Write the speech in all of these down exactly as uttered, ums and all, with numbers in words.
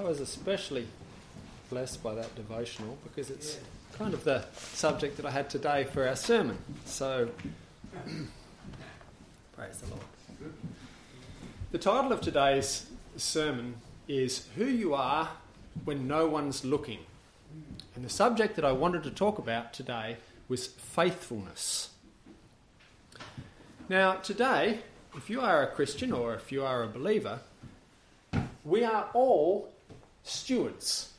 was especially blessed by that devotional because it's kind of the subject that I had today for our sermon. So, praise the Lord. The title of today's sermon is Who You Are When No One's Looking. And the subject that I wanted to talk about today was faithfulness. Now, today, if you are a Christian or if you are a believer, we are all stewards.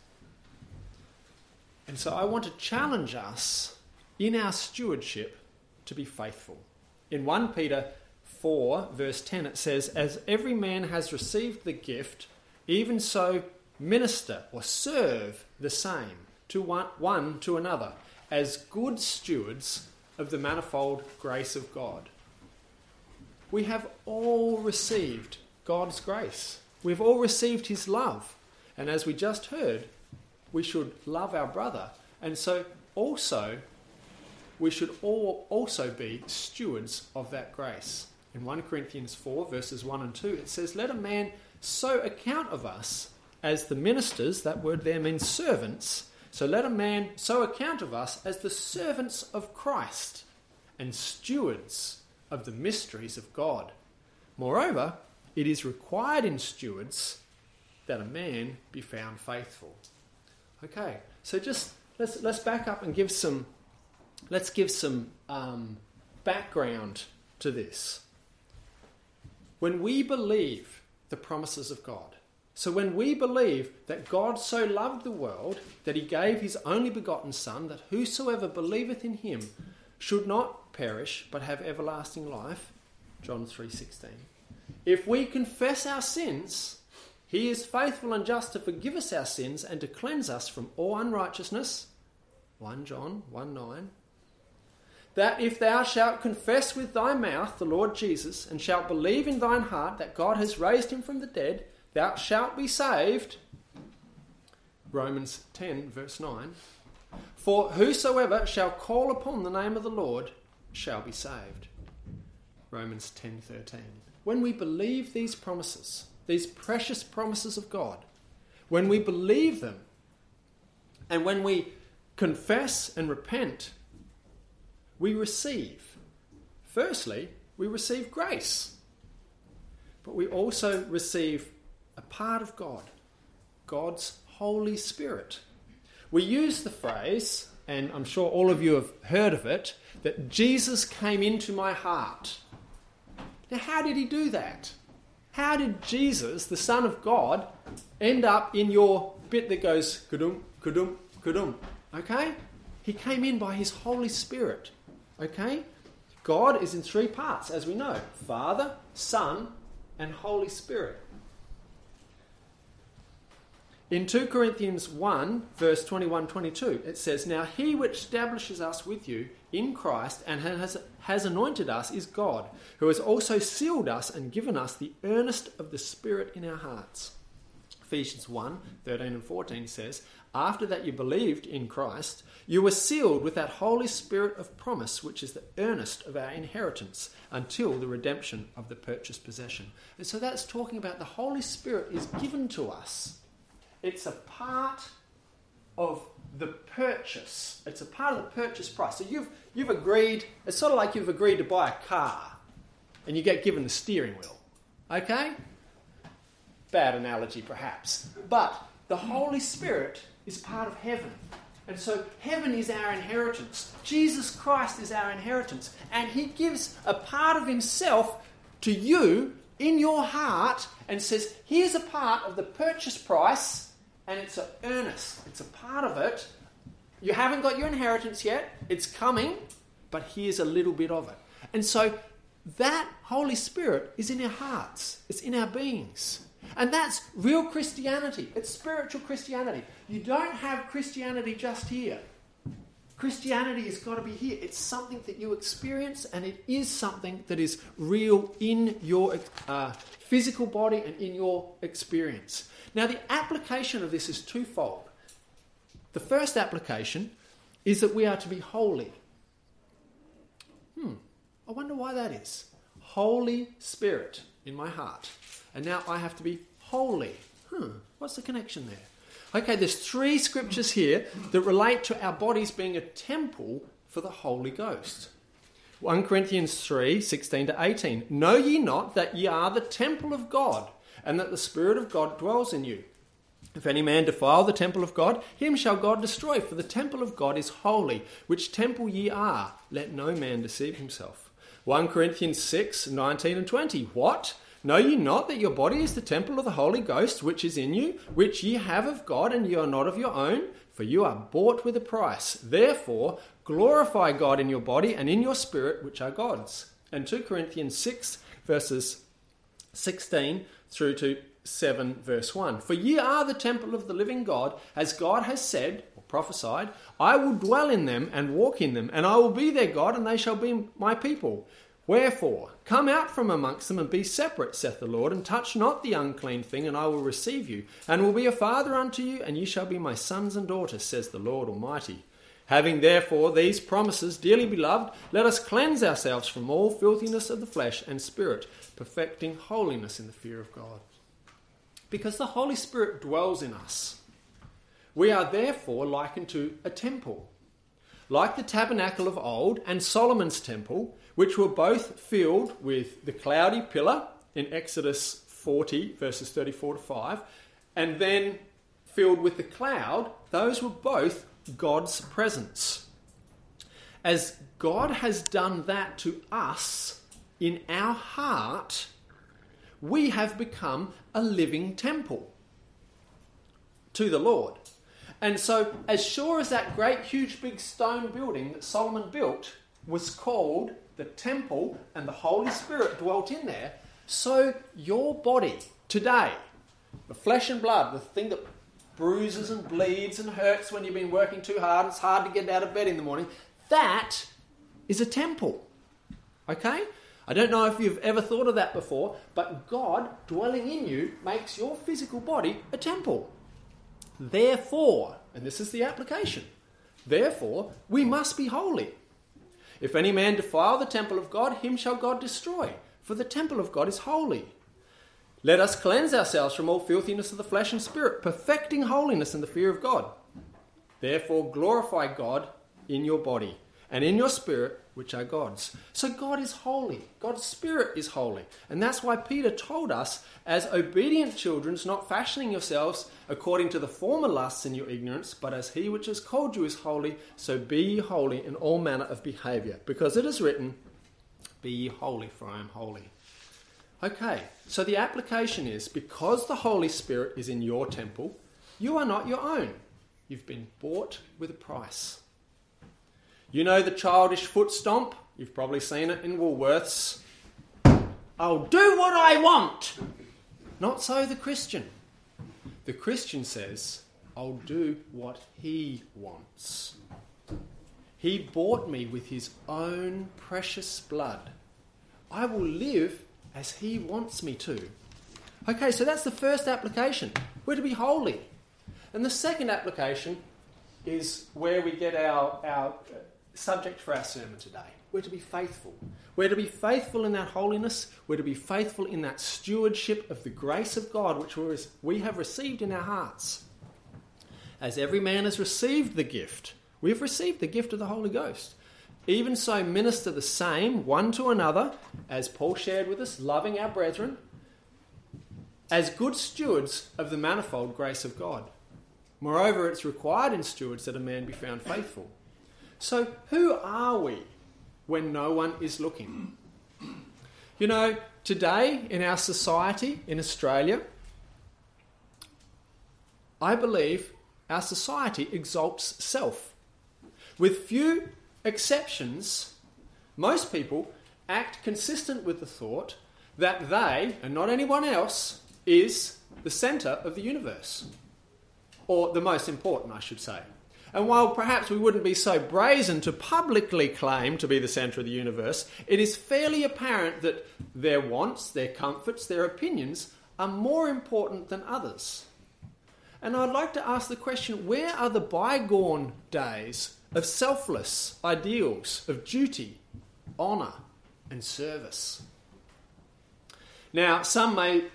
And so I want to challenge us in our stewardship to be faithful. In First Peter four, verse ten, it says, "As every man has received the gift, even so minister or serve the same to one, one to another, as good stewards of the manifold grace of God." We have all received God's grace. We've all received his love. And as we just heard, we should love our brother. And so also, we should all also be stewards of that grace. In First Corinthians four, verses one and two, it says, "Let a man so account of us as the ministers," that word there means servants, "so let a man so account of us as the servants of Christ and stewards of the mysteries of God. Moreover, it is required in stewards that a man be found faithful." Okay, so just let's let's back up and give some let's give some um, background to this. When we believe the promises of God, so when we believe that God so loved the world that he gave his only begotten Son, that whosoever believeth in him should not perish but have everlasting life, John three sixteen. If we confess our sins, he is faithful and just to forgive us our sins and to cleanse us from all unrighteousness, First John one nine. That if thou shalt confess with thy mouth the Lord Jesus, and shalt believe in thine heart that God has raised him from the dead, thou shalt be saved, Romans ten verse nine. For whosoever shall call upon the name of the Lord shall be saved, Romans ten thirteen. When we believe these promises, these precious promises of God, when we believe them, and when we confess and repent, we receive. Firstly, we receive grace, but we also receive a part of God, God's Holy Spirit. We use the phrase, and I'm sure all of you have heard of it, that Jesus came into my heart. Now, how did he do that? How did Jesus, the Son of God, end up in your bit that goes kudum, kudum, kudum? Okay? He came in by his Holy Spirit. Okay? God is in three parts, as we know. Father, Son, and Holy Spirit. In Second Corinthians one, verse twenty-one to twenty-two, it says, "Now he which establishes us with you in Christ and has, has anointed us is God, who has also sealed us and given us the earnest of the Spirit in our hearts." Ephesians one, thirteen and fourteen says, "After that you believed in Christ, you were sealed with that Holy Spirit of promise, which is the earnest of our inheritance until the redemption of the purchased possession." And so that's talking about the Holy Spirit is given to us. It's a part of the purchase. It's a part of the purchase price. So you've you've agreed, it's sort of like you've agreed to buy a car and you get given the steering wheel. Okay? Bad analogy perhaps. But the Holy Spirit is part of heaven. And so heaven is our inheritance. Jesus Christ is our inheritance. And he gives a part of himself to you in your heart and says, here's a part of the purchase price, and it's an earnest. It's a part of it. You haven't got your inheritance yet. It's coming, but here's a little bit of it. And so that Holy Spirit is in our hearts. It's in our beings. And that's real Christianity. It's spiritual Christianity. You don't have Christianity just here. Christianity has got to be here. It's something that you experience, and it is something that is real in your uh, physical body and in your experience. Now, the application of this is twofold. The first application is that we are to be holy. Hmm, I wonder why that is. Holy Spirit in my heart. And now I have to be holy. Hmm, what's the connection there? Okay, there's three scriptures here that relate to our bodies being a temple for the Holy Ghost. First Corinthians three, sixteen to eighteen. Know ye not that ye are the temple of God, and that the Spirit of God dwells in you? If any man defile the temple of God, him shall God destroy, for the temple of God is holy, which temple ye are. Let no man deceive himself. First Corinthians six, nineteen and twenty. What? Know ye not that your body is the temple of the Holy Ghost, which is in you, which ye have of God, and ye are not of your own? For you are bought with a price. Therefore, glorify God in your body and in your spirit, which are God's. And Second Corinthians six, verses sixteen through to seven, verse one. For ye are the temple of the living God, as God has said, or prophesied, I will dwell in them and walk in them, and I will be their God, and they shall be my people. Wherefore, come out from amongst them and be separate, saith the Lord, and touch not the unclean thing, and I will receive you, and will be a father unto you, and ye shall be my sons and daughters, says the Lord Almighty. Having therefore these promises, dearly beloved, let us cleanse ourselves from all filthiness of the flesh and spirit, perfecting holiness in the fear of God. Because the Holy Spirit dwells in us, we are therefore likened to a temple, like the tabernacle of old and Solomon's temple, which were both filled with the cloudy pillar in Exodus forty, verses thirty-four to five, and then filled with the cloud. Those were both God's presence. As God has done that to us in our heart, we have become a living temple to the Lord. And so, as sure as that great, huge, big stone building that Solomon built was called the temple and the Holy Spirit dwelt in there, so your body today, the flesh and blood, the thing that bruises and bleeds and hurts when you've been working too hard, it's hard to get out of bed in the morning, that is a temple. Okay? I don't know if you've ever thought of that before, but God dwelling in you makes your physical body a temple. Therefore, and this is the application, therefore we must be holy. If any man defile the temple of God, him shall God destroy, for the temple of God is holy. Let us cleanse ourselves from all filthiness of the flesh and spirit, perfecting holiness in the fear of God. Therefore glorify God in your body and in your spirit, which are God's. So God is holy. God's Spirit is holy. And that's why Peter told us, as obedient children, not fashioning yourselves according to the former lusts in your ignorance, but as he which has called you is holy, so be ye holy in all manner of behaviour. Because it is written, be ye holy, for I am holy. Okay, so the application is, because the Holy Spirit is in your temple, you are not your own. You've been bought with a price. You know the childish foot stomp? You've probably seen it in Woolworths. I'll do what I want. Not so the Christian. The Christian says, I'll do what he wants. He bought me with his own precious blood. I will live as he wants me to. Okay, so that's the first application. We're to be holy. And the second application is where we get our, our subject for our sermon today. We're to be faithful. We're to be faithful in that holiness. We're to be faithful in that stewardship of the grace of God, which we have received in our hearts. As every man has received the gift, we have received the gift of the Holy Ghost. Even so, minister the same one to another, as Paul shared with us, loving our brethren, as good stewards of the manifold grace of God. Moreover, it's required in stewards that a man be found faithful. So who are we when no one is looking? You know, today in our society in Australia, I believe our society exalts self. With few exceptions, most people act consistent with the thought that they, and not anyone else, is the centre of the universe. Or the most important, I should say. And while perhaps we wouldn't be so brazen to publicly claim to be the centre of the universe, it is fairly apparent that their wants, their comforts, their opinions are more important than others. And I'd like to ask the question, where are the bygone days of selfless ideals of duty, honour and service? Now, some may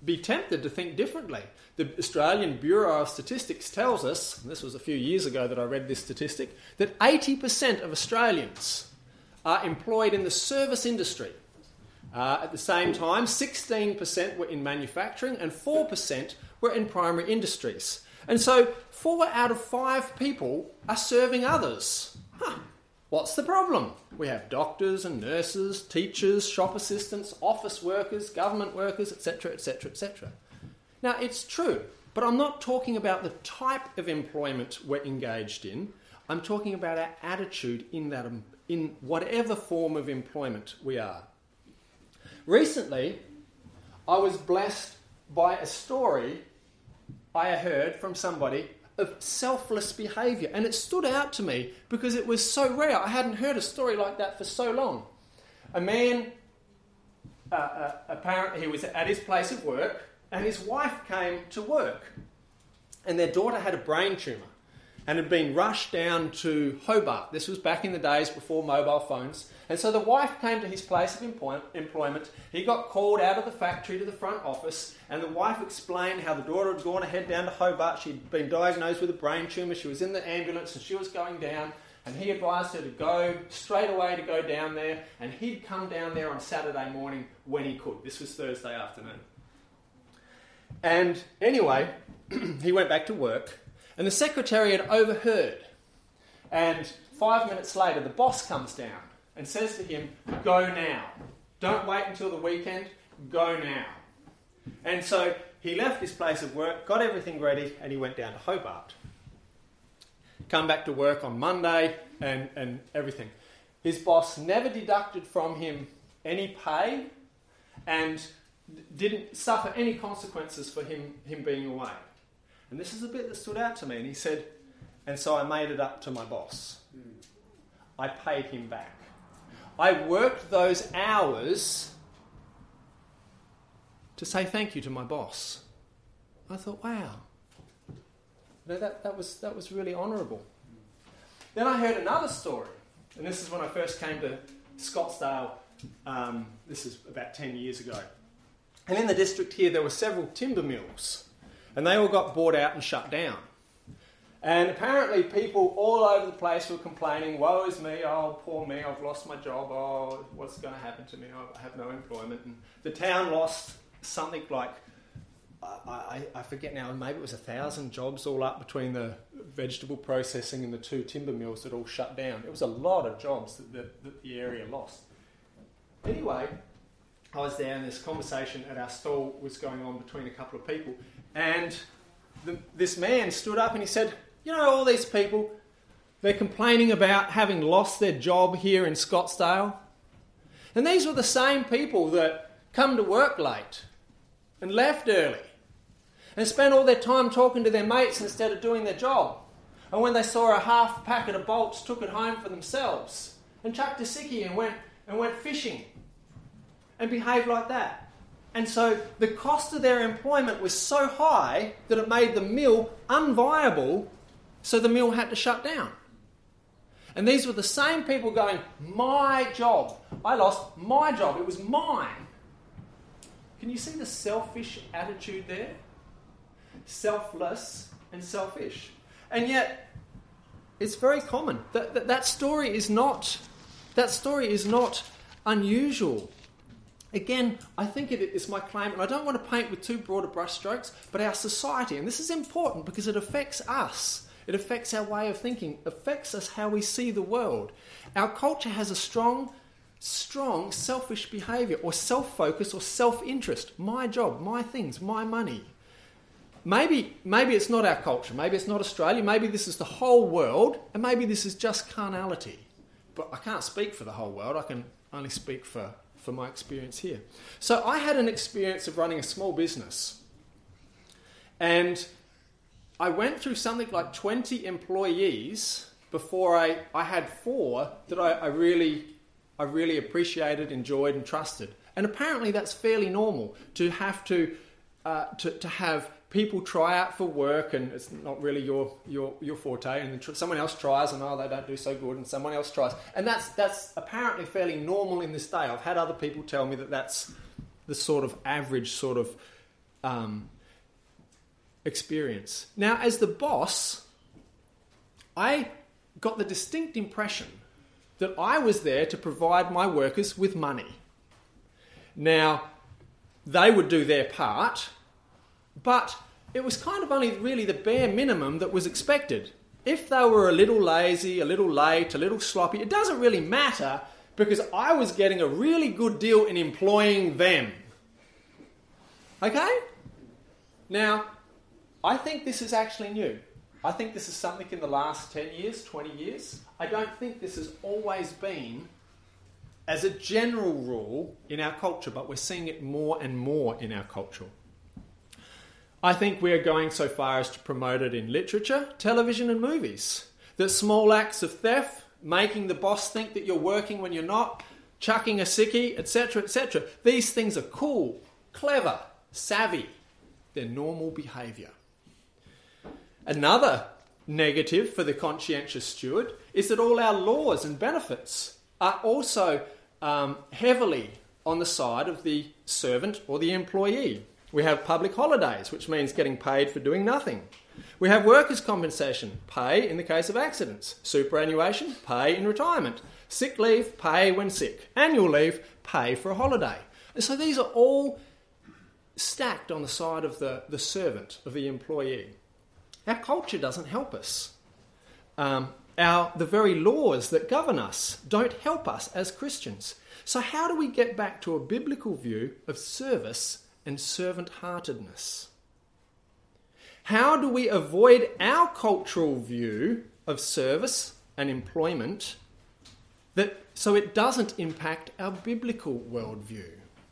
be tempted to think differently. The Australian Bureau of Statistics tells us, and this was a few years ago that I read this statistic, that eighty percent of Australians are employed in the service industry. Uh, at the same time, sixteen percent were in manufacturing and four percent were in primary industries. And so four out of five people are serving others. Huh. What's the problem? We have doctors and nurses, teachers, shop assistants, office workers, government workers, et cetera, et cetera, et cetera. Now, it's true, but I'm not talking about the type of employment we're engaged in. I'm talking about our attitude in that, in whatever form of employment we are. Recently, I was blessed by a story I heard from somebody of selfless behaviour, and it stood out to me because it was so rare. I hadn't heard a story like that for so long. A man, uh, uh, apparently he was at his place of work, and his wife came to work, and their daughter had a brain tumour and had been rushed down to Hobart. This was back in the days before mobile phones. And so the wife came to his place of employ- employment. He got called out of the factory to the front office, and the wife explained how the daughter had gone ahead down to Hobart. She'd been diagnosed with a brain tumour. She was in the ambulance and she was going down, and he advised her to go straight away to go down there, and he'd come down there on Saturday morning when he could. This was Thursday afternoon. And anyway, he went back to work, and the secretary had overheard. And five minutes later, the boss comes down and says to him, "Go now. Don't wait until the weekend. Go now." And so he left his place of work, got everything ready, and he went down to Hobart. Come back to work on Monday and, and everything. His boss never deducted from him any pay and didn't suffer any consequences for him, him being away. And this is the bit that stood out to me. And he said, and so I made it up to my boss. I paid him back. I worked those hours to say thank you to my boss. I thought, wow, that, that, was, that was really honourable. Then I heard another story. And this is when I first came to Scottsdale. Um, this is about ten years ago. And in the district here, there were several timber mills. And they all got bought out and shut down. And apparently people all over the place were complaining, woe is me, oh, poor me, I've lost my job, oh, what's going to happen to me, oh, I have no employment. And the town lost something like, I, I, I forget now, maybe it was a thousand jobs all up between the vegetable processing and the two timber mills that all shut down. It was a lot of jobs that, that, that the area lost. Anyway, I was there and this conversation at our stall was going on between a couple of people. And the, this man stood up and he said, you know, all these people, they're complaining about having lost their job here in Scottsdale. And these were the same people that come to work late and left early and spent all their time talking to their mates instead of doing their job. And when they saw a half packet of bolts, took it home for themselves and chucked a sickie and went, and went fishing and behaved like that. And so the cost of their employment was so high that it made the mill unviable, so the mill had to shut down. And these were the same people going, my job. I lost my job. It was mine. Can you see the selfish attitude there? Selfless and selfish. And yet, it's very common. That, that, that story is not, that story is not unusual. Again, I think it is my claim, and I don't want to paint with too broad a brushstrokes, but our society, and this is important because it affects us. It affects our way of thinking, affects us how we see the world. Our culture has a strong, strong selfish behaviour, or self-focus, or self-interest. My job, my things, my money. Maybe, maybe it's not our culture, maybe it's not Australia, maybe this is the whole world, and maybe this is just carnality. But I can't speak for the whole world, I can only speak for for my experience here. So I had an experience of running a small business. And I went through something like twenty employees before I, I had four that I, I really I really appreciated, enjoyed and trusted. And apparently that's fairly normal to have to uh, to, to have people try out for work and it's not really your your your forte, and tr- someone else tries and oh they don't do so good, and someone else tries, and that's that's apparently fairly normal in this day. I've had other people tell me that that's the sort of average sort of um, experience. Now, as the boss, I got the distinct impression that I was there to provide my workers with money. Now, they would do their part, but it was kind of only really the bare minimum that was expected. If they were a little lazy, a little late, a little sloppy, it doesn't really matter because I was getting a really good deal in employing them. Okay? Now, I think this is actually new. I think this is something in the last ten years, twenty years. I don't think this has always been as a general rule in our culture, but we're seeing it more and more in our culture. I think we are going so far as to promote it in literature, television and movies. That small acts of theft, making the boss think that you're working when you're not, chucking a sickie, et cetera, et cetera. These things are cool, clever, savvy. They're normal behaviour. Another negative for the conscientious steward is that all our laws and benefits are also um, heavily on the side of the servant or the employee. We have public holidays, which means getting paid for doing nothing. We have workers' compensation, pay in the case of accidents. Superannuation, pay in retirement. Sick leave, pay when sick. Annual leave, pay for a holiday. And so these are all stacked on the side of the, the servant, of the employee. Our culture doesn't help us. Um, our, the very laws that govern us don't help us as Christians. So how do we get back to a biblical view of service and servant-heartedness? How do we avoid our cultural view of service and employment that, so it doesn't impact our biblical worldview?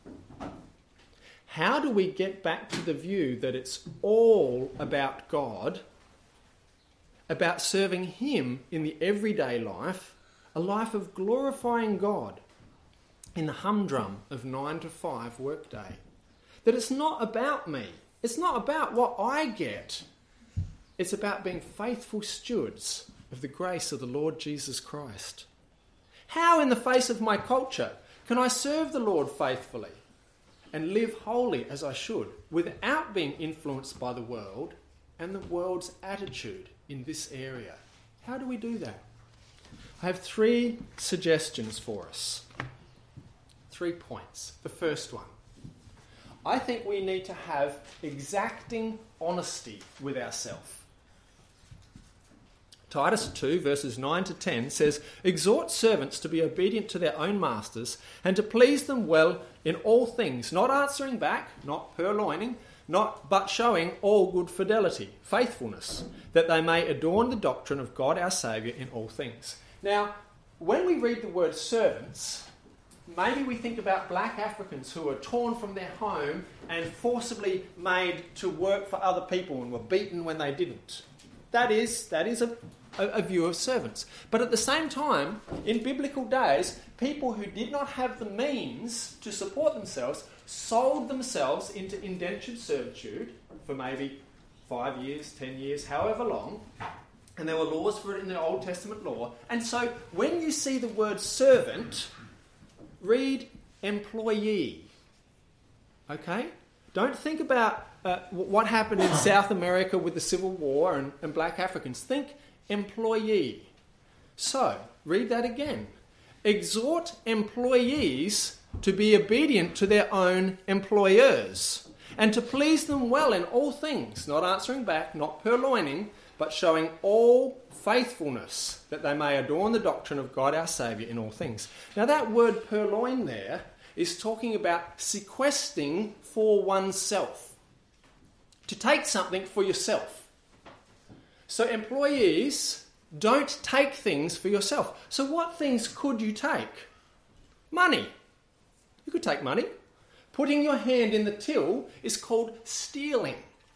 How do we get back to the view that it's all about God, about serving Him in the everyday life, a life of glorifying God in the humdrum of nine to five workday? That it's not about me. It's not about what I get. It's about being faithful stewards of the grace of the Lord Jesus Christ. How, in the face of my culture, can I serve the Lord faithfully and live holy as I should without being influenced by the world and the world's attitude in this area? How do we do that? I have three suggestions for us. Three points. The first one. I think we need to have exacting honesty with ourselves. Titus two, verses nine to ten says, "Exhort servants to be obedient to their own masters and to please them well in all things, not answering back, not purloining, not but showing all good fidelity, faithfulness, that they may adorn the doctrine of God our Saviour in all things." Now, when we read the word servants, maybe we think about black Africans who were torn from their home and forcibly made to work for other people and were beaten when they didn't. That is, that is a, a, a view of servants. But at the same time, in biblical days, people who did not have the means to support themselves sold themselves into indentured servitude for maybe five years, ten years, however long. And there were laws for it in the Old Testament law. And so when you see the word servant, read employee. Okay? Don't think about uh, what happened in South America with the Civil War and, and black Africans. Think employee. So, read that again. Exhort employees to be obedient to their own employers and to please them well in all things, not answering back, not purloining, but showing all faithfulness, that they may adorn the doctrine of God our Saviour in all things. Now that word purloin there is talking about sequestering for oneself. To take something for yourself. So employees, don't take things for yourself. So what things could you take? Money. You could take money. Putting your hand in the till is called stealing.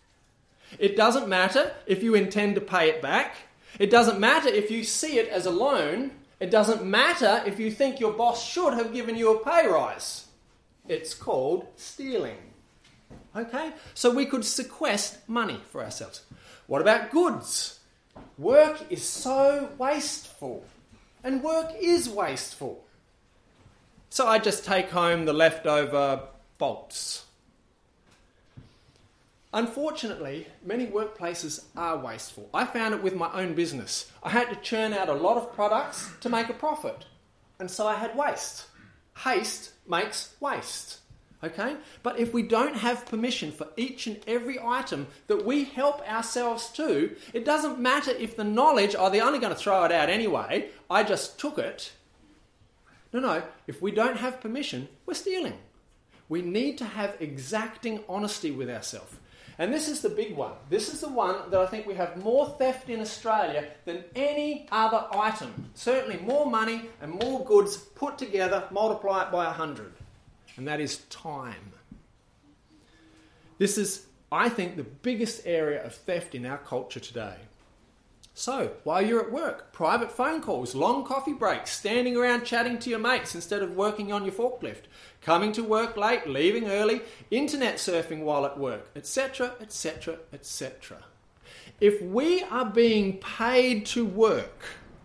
It doesn't matter if you intend to pay it back. It doesn't matter if you see it as a loan. It doesn't matter if you think your boss should have given you a pay rise. It's called stealing. Okay? So we could sequester money for ourselves. What about goods? Work is so wasteful. And work is wasteful. So I just take home the leftover bolts. Unfortunately, many workplaces are wasteful. I found it with my own business. I had to churn out a lot of products to make a profit. And so I had waste. Haste makes waste. Okay? But if we don't have permission for each and every item that we help ourselves to, it doesn't matter if the knowledge, oh, they're only going to throw it out anyway, I just took it. No, no. If we don't have permission, we're stealing. We need to have exacting honesty with ourselves. And this is the big one. This is the one that I think we have more theft in Australia than any other item. Certainly more money and more goods put together, multiply it by a hundred. And that is time. This is, I think, the biggest area of theft in our culture today. So, while you're at work, private phone calls, long coffee breaks, standing around chatting to your mates instead of working on your forklift, coming to work late, leaving early, internet surfing while at work, et cetera, et cetera, et cetera. If we are being paid to work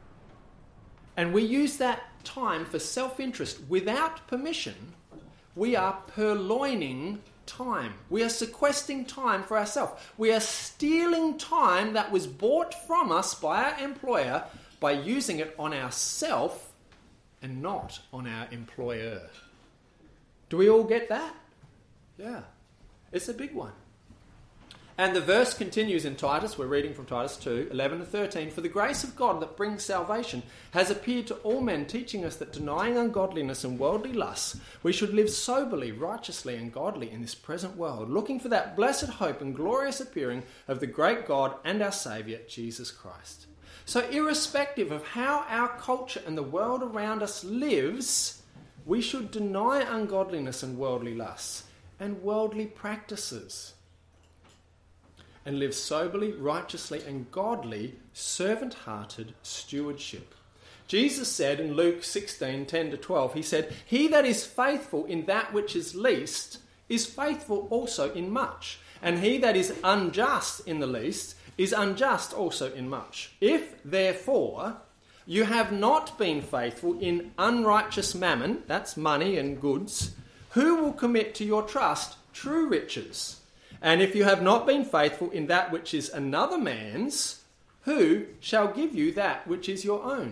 and we use that time for self-interest without permission, we are purloining time. We are sequestering time for ourselves. We are stealing time that was bought from us by our employer by using it on ourselves and not on our employer. Do we all get that? Yeah. It's a big one. And the verse continues in Titus. We're reading from Titus two, eleven to thirteen. For the grace of God that brings salvation has appeared to all men, teaching us that denying ungodliness and worldly lusts, we should live soberly, righteously and godly in this present world, looking for that blessed hope and glorious appearing of the great God and our Saviour, Jesus Christ. So irrespective of how our culture and the world around us lives, we should deny ungodliness and worldly lusts and worldly practices, and live soberly, righteously, and godly, servant-hearted stewardship. Jesus said in Luke sixteen, ten to twelve, he said, he that is faithful in that which is least is faithful also in much, and he that is unjust in the least is unjust also in much. If, therefore, you have not been faithful in unrighteous mammon, that's money and goods, who will commit to your trust true riches? And if you have not been faithful in that which is another man's, who shall give you that which is your own?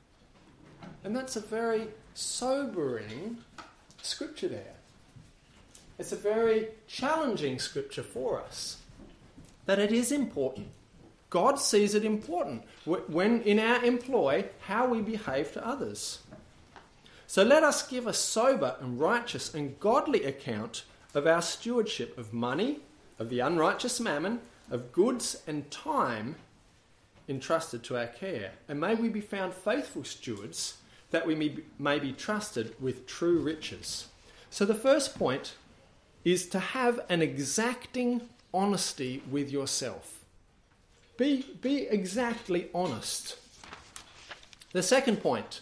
And that's a very sobering scripture there. It's a very challenging scripture for us. That it is important. God sees it important when in our employ how we behave to others. So let us give a sober and righteous and godly account of our stewardship of money, of the unrighteous mammon, of goods and time entrusted to our care. And may we be found faithful stewards, that we may be, may be trusted with true riches. So the first point is to have an exacting honesty with yourself. Be, be exactly honest. The second point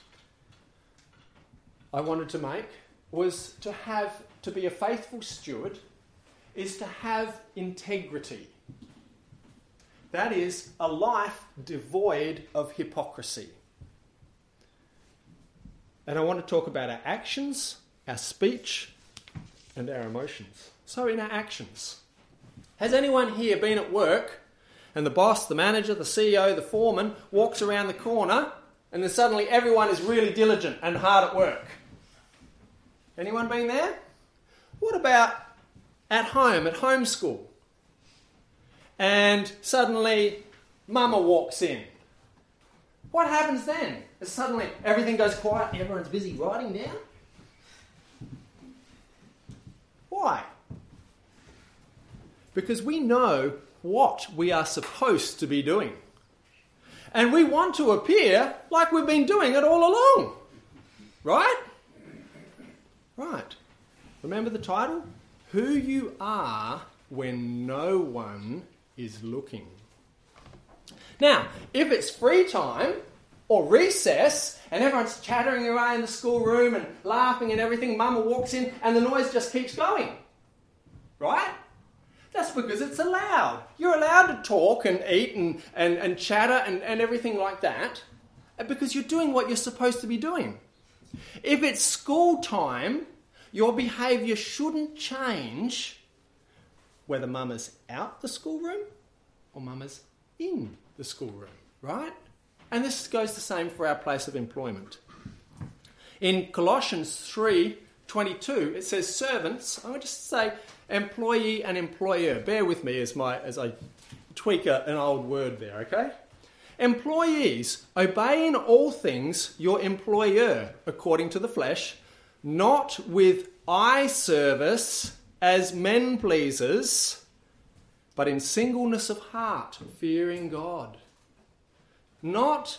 I wanted to make was to have to be a faithful steward is to have integrity. That is a life devoid of hypocrisy. And I want to talk about our actions, our speech, and our emotions. So in our actions, has anyone here been at work and the boss, the manager, the C E O, the foreman walks around the corner and then suddenly everyone is really diligent and hard at work? Anyone been there? What about at home, at homeschool? And suddenly mama walks in. What happens then? Suddenly everything goes quiet and everyone's busy writing down? Why? Because we know what we are supposed to be doing. And we want to appear like we've been doing it all along. Right? Right. Remember the title? Who you are when no one is looking. Now, if it's free time or recess and everyone's chattering away in the schoolroom and laughing and everything, mama walks in and the noise just keeps going. Right? That's because it's allowed. You're allowed to talk and eat and, and, and chatter and, and everything like that because you're doing what you're supposed to be doing. If it's school time, your behaviour shouldn't change whether mum is out the schoolroom or mum is in the schoolroom, right? And this goes the same for our place of employment. In Colossians three twenty-two, it says servants. I would just say employee and employer. Bear with me as my as I tweak a, an old word there, okay? Employees, obey in all things your employer according to the flesh, not with eye service as men pleasers, but in singleness of heart, fearing God. Not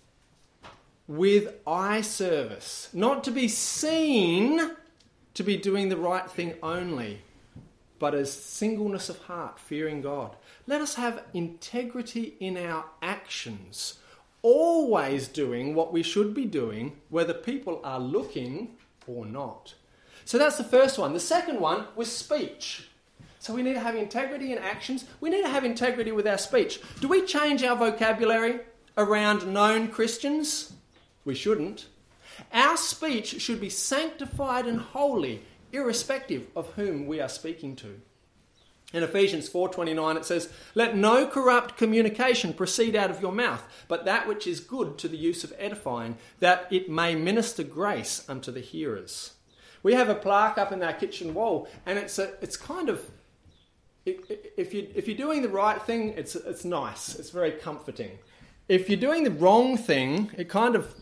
with eye service, not to be seen to be doing the right thing only, but as singleness of heart, fearing God. Let us have integrity in our actions, always doing what we should be doing, whether people are looking or not. So that's the first one. The second one was speech. So we need to have integrity in actions. We need to have integrity with our speech. Do we change our vocabulary around known Christians? We shouldn't. Our speech should be sanctified and holy, irrespective of whom we are speaking to. In Ephesians four twenty-nine it says, "Let no corrupt communication proceed out of your mouth, but that which is good to the use of edifying, that it may minister grace unto the hearers." We have a plaque up in our kitchen wall, and it's a, it's kind of, if you if you're doing the right thing, it's it's nice, it's very comforting. If you're doing the wrong thing, it kind of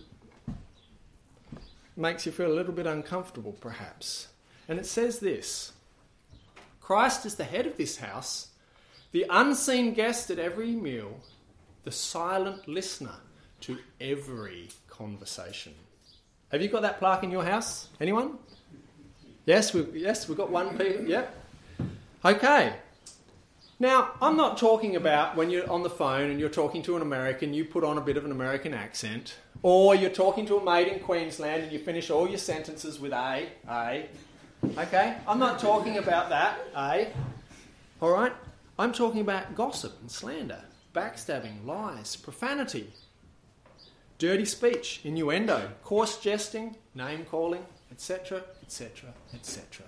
makes you feel a little bit uncomfortable, perhaps. And it says this: Christ is the head of this house, the unseen guest at every meal, the silent listener to every conversation. Have you got that plaque in your house? Anyone? Yes, we've, yes, we've got one people. Yep. Okay. Now, I'm not talking about when you're on the phone and you're talking to an American, you put on a bit of an American accent, or you're talking to a mate in Queensland and you finish all your sentences with A, A. Okay? I'm not talking about that, A. All right? I'm talking about gossip and slander, backstabbing, lies, profanity, dirty speech, innuendo, coarse jesting, name-calling, et cetera, et cetera, et cetera.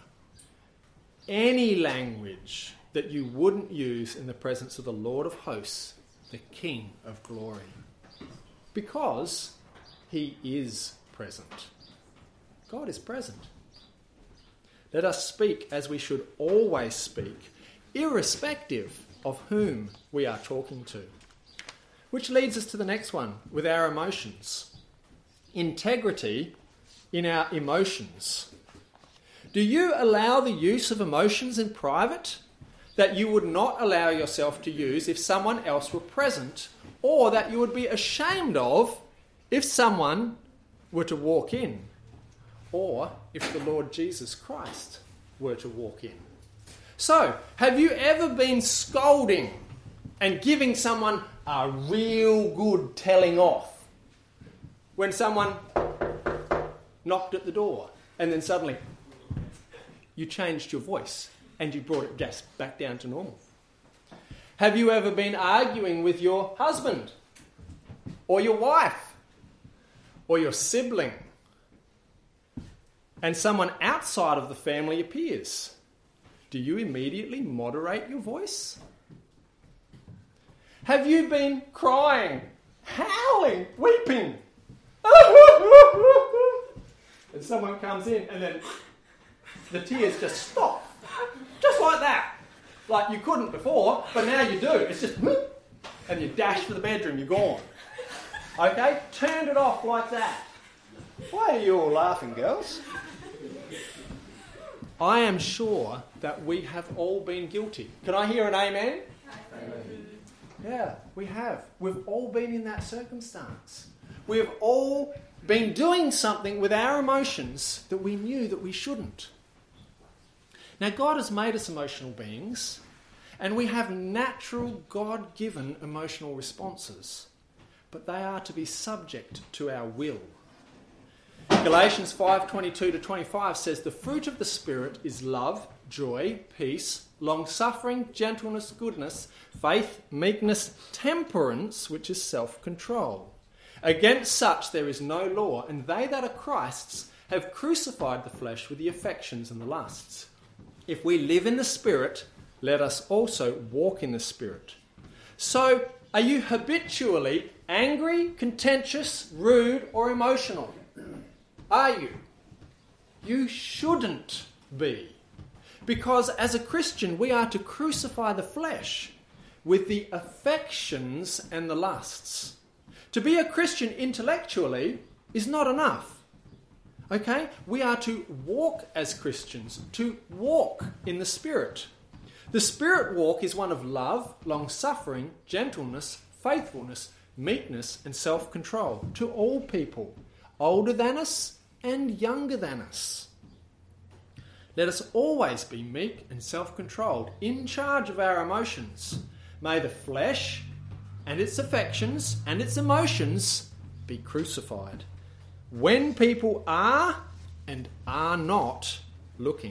Any language that you wouldn't use in the presence of the Lord of hosts, the King of glory, because he is present. God is present. Let us speak as we should always speak, irrespective of whom we are talking to. Which leads us to the next one, with our emotions. Integrity in our emotions. Do you allow the use of emotions in private that you would not allow yourself to use if someone else were present, or that you would be ashamed of if someone were to walk in, or if the Lord Jesus Christ were to walk in? So, have you ever been scolding and giving someone a real good telling off when someone knocked at the door and then suddenly you changed your voice and you brought it just back down to normal? Have you ever been arguing with your husband or your wife or your sibling and someone outside of the family appears? Do you immediately moderate your voice? Have you been crying, howling, weeping? And someone comes in and then the tears just stop. Just like that. Like you couldn't before, but now you do. It's just, and you dash for the bedroom, you're gone. Okay? Turned it off like that. Why are you all laughing, girls? I am sure that we have all been guilty. Can I hear an amen? Amen. Yeah, we have. We've all been in that circumstance. We have all been doing something with our emotions that we knew that we shouldn't. Now, God has made us emotional beings, and we have natural, God-given emotional responses, but they are to be subject to our will. Galatians five twenty-two to twenty-five says, "The fruit of the Spirit is love, joy, peace, long-suffering, gentleness, goodness, faith, meekness, temperance," which is self-control. "Against such there is no law, and they that are Christ's have crucified the flesh with the affections and the lusts. If we live in the Spirit, let us also walk in the Spirit. So, are you habitually angry, contentious, rude, or emotional? Are you? You shouldn't be. Because as a Christian, we are to crucify the flesh with the affections and the lusts. To be a Christian intellectually is not enough. Okay? We are to walk as Christians, to walk in the Spirit. The Spirit walk is one of love, long-suffering, gentleness, faithfulness, meekness, and self-control to all people, older than us and younger than us. Let us always be meek and self-controlled, in charge of our emotions. May the flesh and its affections and its emotions be crucified when people are and are not looking.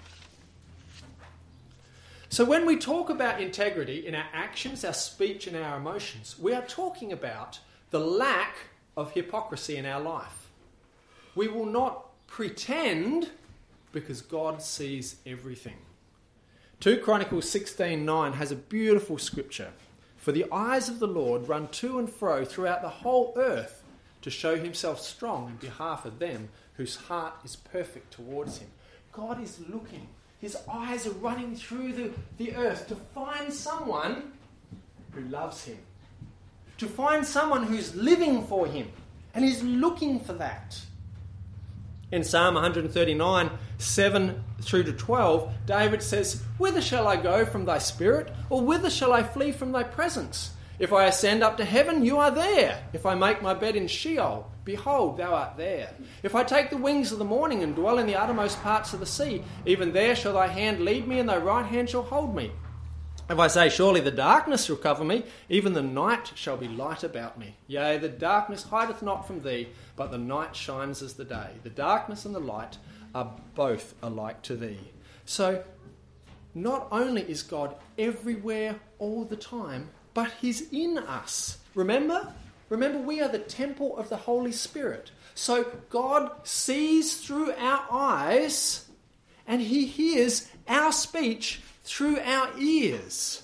So when we talk about integrity in our actions, our speech, and our emotions, we are talking about the lack of hypocrisy in our life. We will not pretend because God sees everything. Second Chronicles sixteen nine has a beautiful scripture. For the eyes of the Lord run to and fro throughout the whole earth to show himself strong in behalf of them whose heart is perfect towards him. God is looking. His eyes are running through the, the earth to find someone who loves him. To find someone who's living for him. And he's looking for that. In Psalm one thirty-nine, seven through to twelve, David says, "Whither shall I go from thy spirit? Or whither shall I flee from thy presence? If I ascend up to heaven, you are there. If I make my bed in Sheol, behold, thou art there. If I take the wings of the morning and dwell in the uttermost parts of the sea, even there shall thy hand lead me, and thy right hand shall hold me. If I say, surely the darkness shall cover me, even the night shall be light about me. Yea, the darkness hideth not from thee, but the night shines as the day. The darkness and the light are both alike to thee." So, not only is God everywhere all the time, but he's in us. Remember? Remember, we are the temple of the Holy Spirit. So God sees through our eyes and he hears our speech through our ears.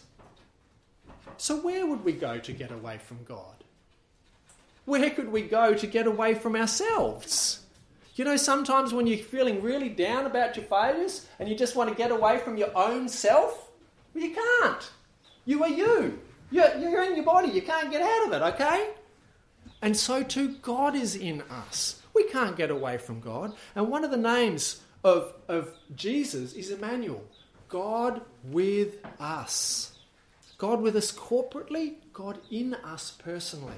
So where would we go to get away from God? Where could we go to get away from ourselves? You know, sometimes when you're feeling really down about your failures and you just want to get away from your own self, well, you can't. You are you. You're, you're in your body. You can't get out of it, okay? And so too, God is in us. We can't get away from God. And one of the names of, of Jesus is Emmanuel. God with us. God with us corporately, God in us personally.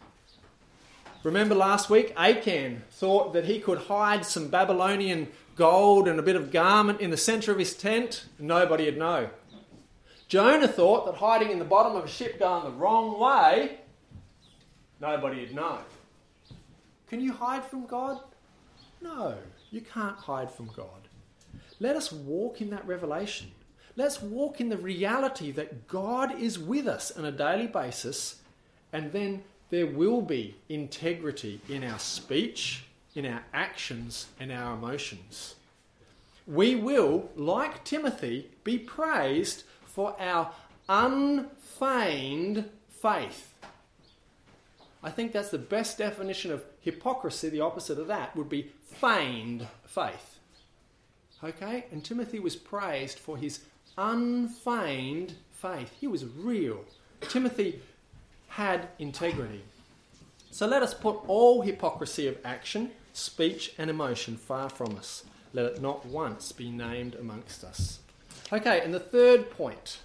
Remember last week, Achan thought that he could hide some Babylonian gold and a bit of garment in the centre of his tent. Nobody would know. Jonah thought that hiding in the bottom of a ship going the wrong way, nobody would know. Can you hide from God? No, you can't hide from God. Let us walk in that revelation. Let's walk in the reality that God is with us on a daily basis, and then there will be integrity in our speech, in our actions, and our emotions. We will, like Timothy, be praised for our unfeigned faith. I think that's the best definition of hypocrisy. The opposite of that would be feigned faith. Okay? And Timothy was praised for his unfeigned faith. He was real. Timothy had integrity. So let us put all hypocrisy of action, speech, and emotion far from us. Let it not once be named amongst us. Okay, and the third point.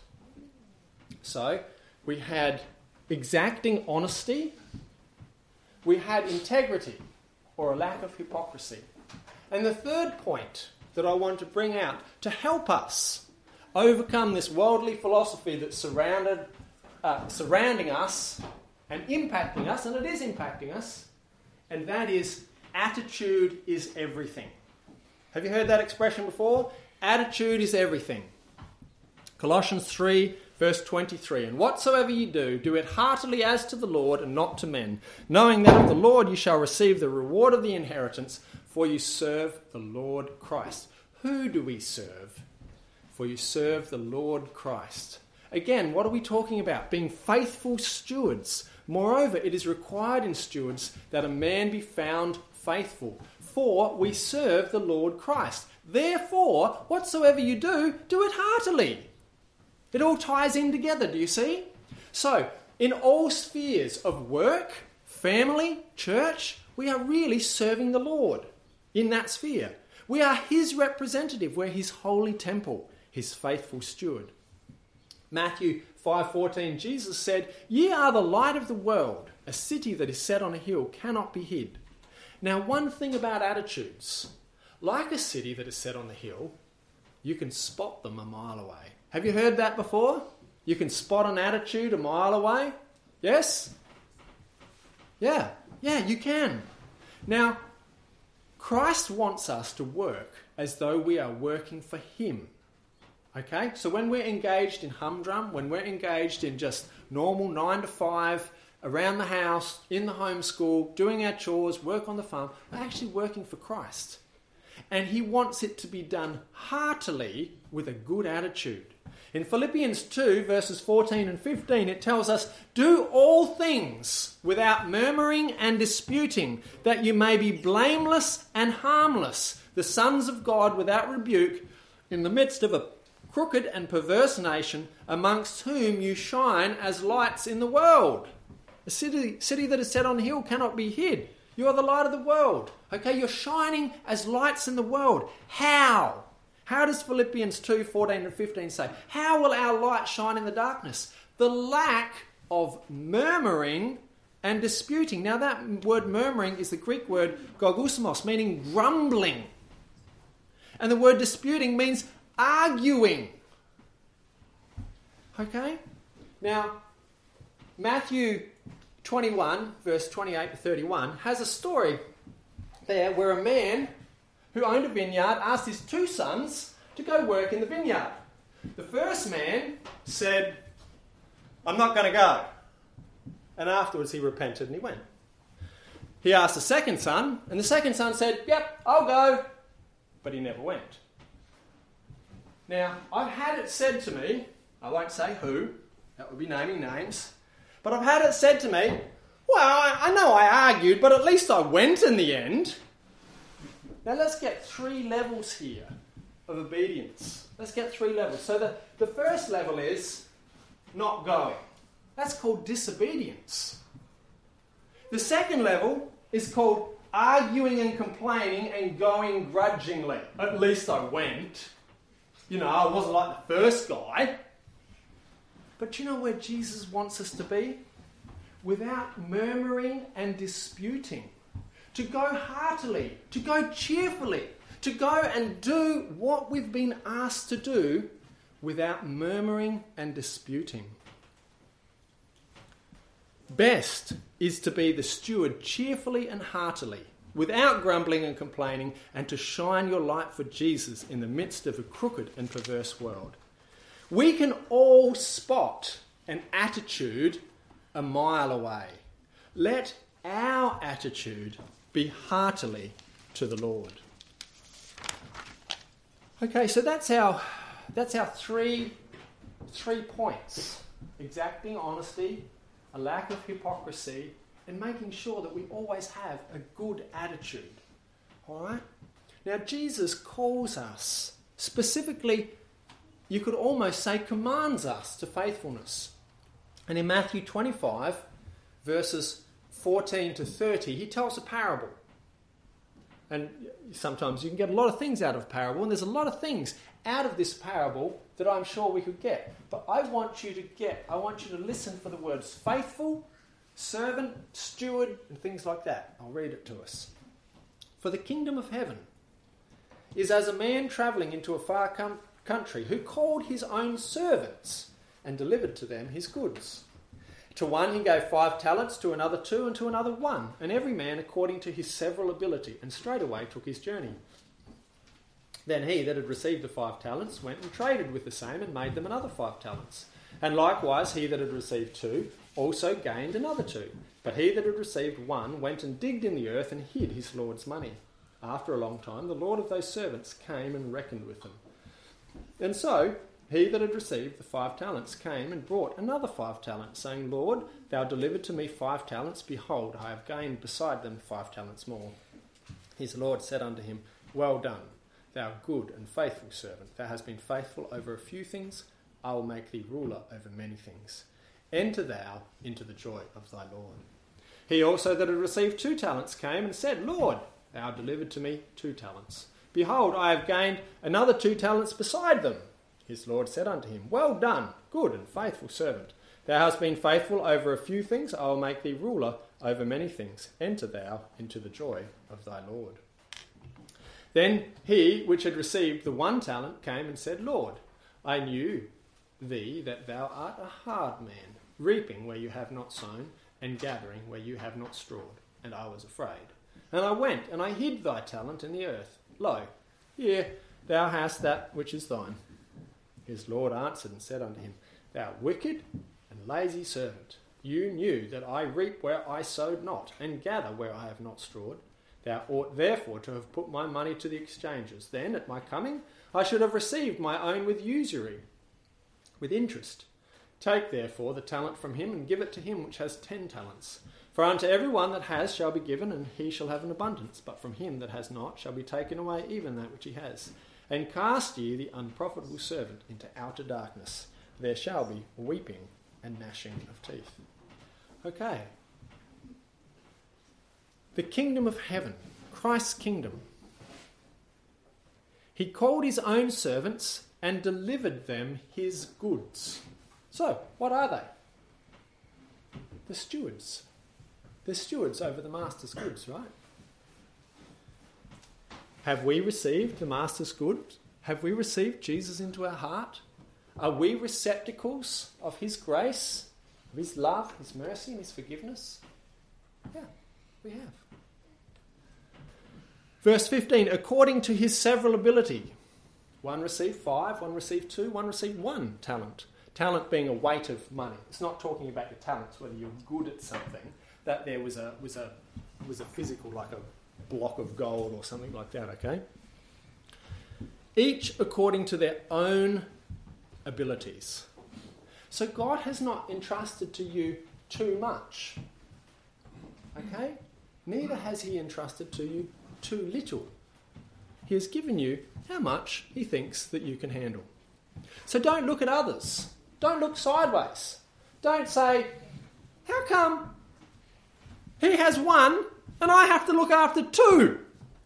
So, we had exacting honesty. We had integrity, or a lack of hypocrisy. And the third point that I want to bring out to help us overcome this worldly philosophy that's surrounded, uh, surrounding us and impacting us, and it is impacting us, and that is attitude is everything. Have you heard that expression before? Attitude is everything. Colossians three, verse twenty-three. "And whatsoever ye do, do it heartily as to the Lord and not to men, knowing that of the Lord ye shall receive the reward of the inheritance, for you serve the Lord Christ." Who do we serve? for you serve the Lord Christ. Again, what are we talking about? Being faithful stewards. Moreover, it is required in stewards that a man be found faithful, for we serve the Lord Christ. Therefore, whatsoever you do, do it heartily. It all ties in together, do you see? So, in all spheres of work, family, church, we are really serving the Lord in that sphere. We are his representative. We're his holy temple, his faithful steward. Matthew five fourteen, Jesus said, "Ye are the light of the world. A city that is set on a hill cannot be hid." Now, one thing about attitudes, like a city that is set on the hill, you can spot them a mile away. Have you heard that before? You can spot an attitude a mile away? Yes? Yeah, yeah, you can. Now, Christ wants us to work as though we are working for him. Okay? So when we're engaged in humdrum, when we're engaged in just normal nine to five, around the house, in the homeschool, doing our chores, work on the farm, we're actually working for Christ. And he wants it to be done heartily with a good attitude. In Philippians two, verses fourteen and fifteen, it tells us, "Do all things without murmuring and disputing, that you may be blameless and harmless, the sons of God without rebuke, in the midst of a crooked and perverse nation, amongst whom you shine as lights in the world." A city, city that is set on a hill cannot be hid. You are the light of the world. Okay, you're shining as lights in the world. How? How does Philippians two, fourteen and fifteen say? How will our light shine in the darkness? The lack of murmuring and disputing. Now that word murmuring is the Greek word gogusmos, meaning grumbling. And the word disputing means arguing. Okay? Now, Matthew twenty-one, verse twenty-eight to thirty-one, has a story there where a man who owned a vineyard asked his two sons to go work in the vineyard. The first man said, "I'm not going to go." And afterwards he repented and he went. He asked the second son, and the second son said, "Yep, I'll go." But he never went. Now, I've had it said to me, I won't say who, that would be naming names, but I've had it said to me, "Well, I, I know I argued, but at least I went in the end." Now let's get three levels here of obedience. Let's get three levels. So the, the first level is not going. That's called disobedience. The second level is called arguing and complaining and going grudgingly. At least I went. You know, I wasn't like the first guy. But you know where Jesus wants us to be? Without murmuring and disputing. To go heartily, to go cheerfully, to go and do what we've been asked to do without murmuring and disputing. Best is to be the steward cheerfully and heartily, without grumbling and complaining, and to shine your light for Jesus in the midst of a crooked and perverse world. We can all spot an attitude a mile away. Let our attitude be heartily to the Lord. Okay, so that's our that's our three three points: exacting honesty, a lack of hypocrisy, and making sure that we always have a good attitude. All right? Now, Jesus calls us, specifically, you could almost say commands us to faithfulness. And in Matthew twenty-five, verses fourteen to thirty, he tells a parable. And sometimes you can get a lot of things out of a parable, and there's a lot of things out of this parable that I'm sure we could get. But I want you to get, I want you to listen for the words faithful, servant, steward, and things like that. I'll read it to us. "For the kingdom of heaven is as a man travelling into a far com- country who called his own servants and delivered to them his goods. To one he gave five talents, to another two, and to another one, and every man according to his several ability, and straightway took his journey. Then he that had received the five talents went and traded with the same, and made them another five talents. And likewise he that had received two also gained another two. But he that had received one went and digged in the earth and hid his Lord's money. After a long time the Lord of those servants came and reckoned with them. And so he that had received the five talents came and brought another five talents, saying, Lord, thou delivered to me five talents. Behold, I have gained beside them five talents more. His Lord said unto him, Well done, thou good and faithful servant. Thou hast been faithful over a few things. I will make thee ruler over many things. Enter thou into the joy of thy Lord. He also that had received two talents came and said, Lord, thou delivered to me two talents. Behold, I have gained another two talents beside them. His Lord said unto him, Well done, good and faithful servant. Thou hast been faithful over a few things. I will make thee ruler over many things. Enter thou into the joy of thy Lord. Then he which had received the one talent came and said, Lord, I knew thee that thou art a hard man, reaping where you have not sown, and gathering where you have not strawed. And I was afraid. And I went, and I hid thy talent in the earth. Lo, here thou hast that which is thine. His Lord answered and said unto him, Thou wicked and lazy servant, you knew that I reap where I sowed not, and gather where I have not strawed. Thou ought therefore to have put my money to the exchangers. Then, at my coming, I should have received my own with usury, with interest. Take therefore the talent from him, and give it to him which has ten talents. For unto every one that has shall be given, and he shall have an abundance. But from him that has not shall be taken away even that which he has. And cast ye the unprofitable servant into outer darkness. There shall be weeping and gnashing of teeth. Okay. The kingdom of heaven, Christ's kingdom. He called his own servants and delivered them his goods. So, what are they? The stewards. The stewards over the master's goods, right? Have we received the master's goods? Have we received Jesus into our heart? Are we receptacles of his grace, of his love, his mercy, and his forgiveness? Yeah, we have. Verse fifteen, according to his several ability. One received five, one received two, one received one talent. Talent being a weight of money. It's not talking about your talents, whether you're good at something, that there was a was a was a physical, like a block of gold or something like that, okay? Each according to their own abilities. So God has not entrusted to you too much. Okay? Neither has he entrusted to you too little. He has given you how much he thinks that you can handle. So don't look at others. Don't look sideways. Don't say, how come he has one and I have to look after two?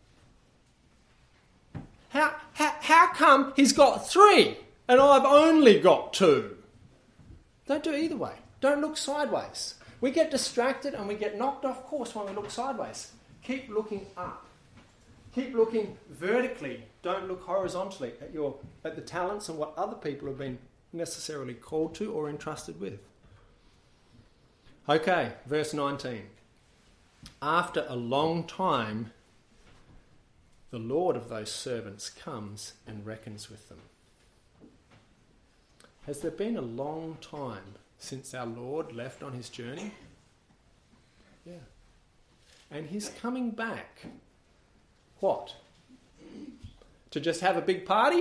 How, how, how come he's got three and I've only got two? Don't do either way. Don't look sideways. We get distracted and we get knocked off course when we look sideways. Keep looking up. Keep looking vertically. Don't look horizontally at your at the talents and what other people have been necessarily called to or entrusted with. Okay, verse nineteen. After a long time, the Lord of those servants comes and reckons with them. Has there been a long time since our Lord left on his journey? Yeah. And he's coming back. What? To just have a big party?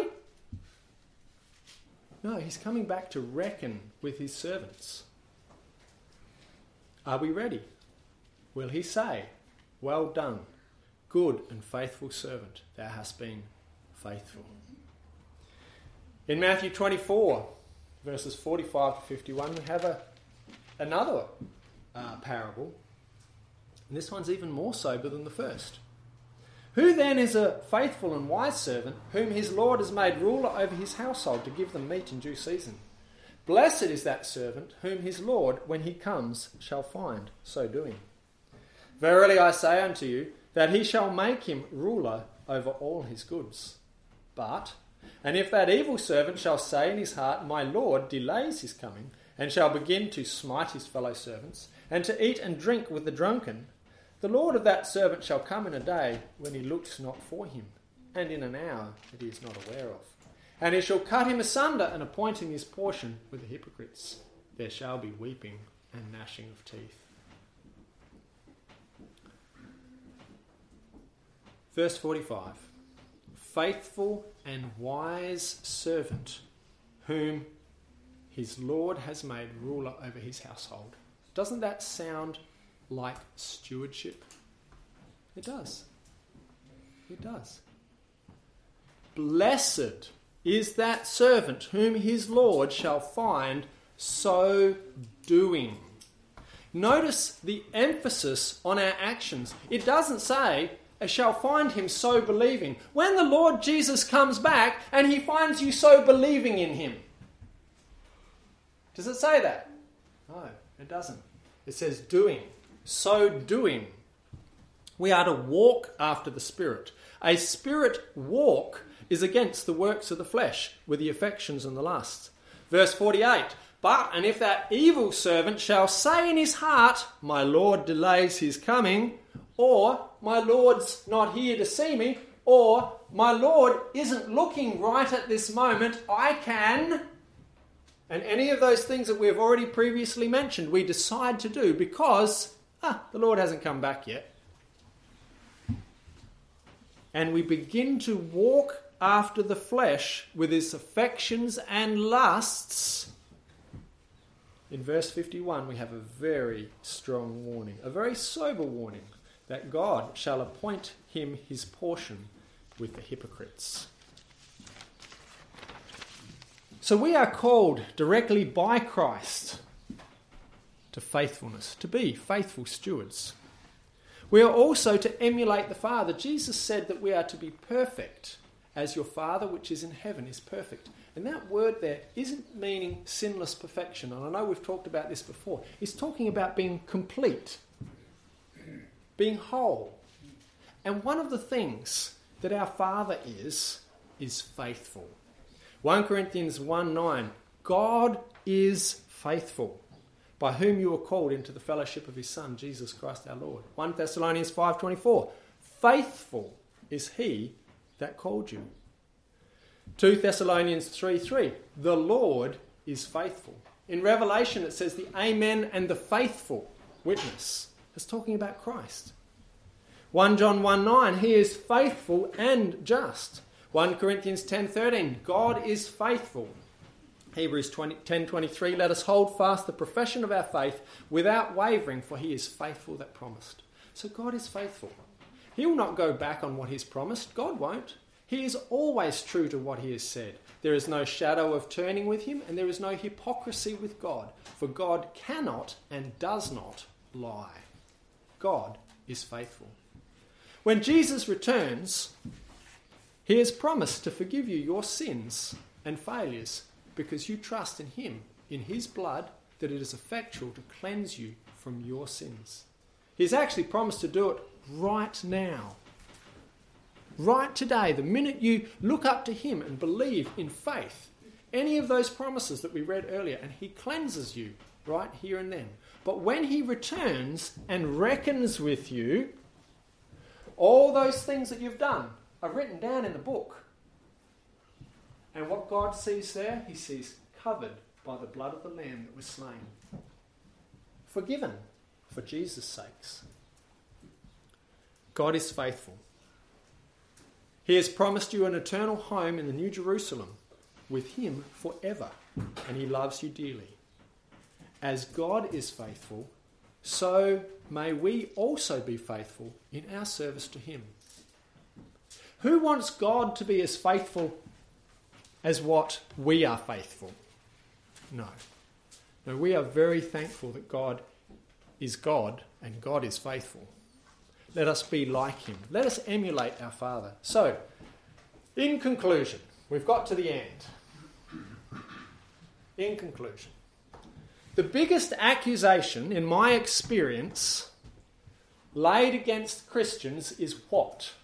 No, he's coming back to reckon with his servants. Are we ready? Will he say, well done, good and faithful servant, thou hast been faithful. In Matthew twenty-four, verses forty-five to fifty-one, we have a, another uh, parable. And this one's even more sober than the first. Who then is a faithful and wise servant, whom his Lord has made ruler over his household to give them meat in due season? Blessed is that servant, whom his Lord, when he comes, shall find so doing. Verily I say unto you, that he shall make him ruler over all his goods. But, and if that evil servant shall say in his heart, my Lord delays his coming, and shall begin to smite his fellow servants, and to eat and drink with the drunken, the Lord of that servant shall come in a day when he looks not for him, and in an hour that he is not aware of. And he shall cut him asunder, and appoint him his portion with the hypocrites. There shall be weeping and gnashing of teeth. Verse forty-five. faithful and wise servant whom his Lord has made ruler over his household. Doesn't that sound like stewardship? It does. It does. Blessed is that servant whom his Lord shall find so doing. Notice the emphasis on our actions. It doesn't say, shall find him so believing. When the Lord Jesus comes back and he finds you so believing in him. Does it say that? No, it doesn't. It says doing. So doing. We are to walk after the Spirit. A spirit walk is against the works of the flesh with the affections and the lusts. Verse forty-eight. But, and if that evil servant shall say in his heart, my Lord delays his coming, or my Lord's not here to see me, or my Lord isn't looking right at this moment, I can, and any of those things that we've already previously mentioned, we decide to do because ah, the Lord hasn't come back yet. And we begin to walk after the flesh with its affections and lusts. In verse fifty-one, we have a very strong warning, a very sober warning, that God shall appoint him his portion with the hypocrites. So we are called directly by Christ to faithfulness, to be faithful stewards. We are also to emulate the Father. Jesus said that we are to be perfect as your Father which is in heaven is perfect. And that word there isn't meaning sinless perfection. And I know we've talked about this before. It's talking about being complete, being whole. And one of the things that our Father is, is faithful. First Corinthians one nine, God is faithful, by whom you were called into the fellowship of his Son, Jesus Christ our Lord. First Thessalonians five twenty-four, faithful is he that called you. Second Thessalonians three three, the Lord is faithful. In Revelation it says the Amen and the faithful witness. It's talking about Christ. First John one nine, he is faithful and just. First Corinthians ten thirteen, God is faithful. Hebrews ten twenty-three, let us hold fast the profession of our faith without wavering, for he is faithful that promised. So God is faithful. He will not go back on what he's promised. God won't. He is always true to what he has said. There is no shadow of turning with him, and there is no hypocrisy with God. For God cannot and does not lie. God is faithful. When Jesus returns, he has promised to forgive you your sins and failures because you trust in him, in his blood, that it is effectual to cleanse you from your sins. He's actually promised to do it right now. Right today, the minute you look up to him and believe in faith, any of those promises that we read earlier, and he cleanses you right here and then. But when he returns and reckons with you, all those things that you've done are written down in the book. And what God sees there, he sees covered by the blood of the Lamb that was slain. Forgiven for Jesus' sakes. God is faithful. He has promised you an eternal home in the New Jerusalem with him forever, and he loves you dearly. As God is faithful, so may we also be faithful in our service to him. Who wants God to be as faithful as what we are faithful? No. No, we are very thankful that God is God and God is faithful. Let us be like him. Let us emulate our Father. So, in conclusion, we've got to the end. In conclusion, the biggest accusation, in my experience, laid against Christians is what?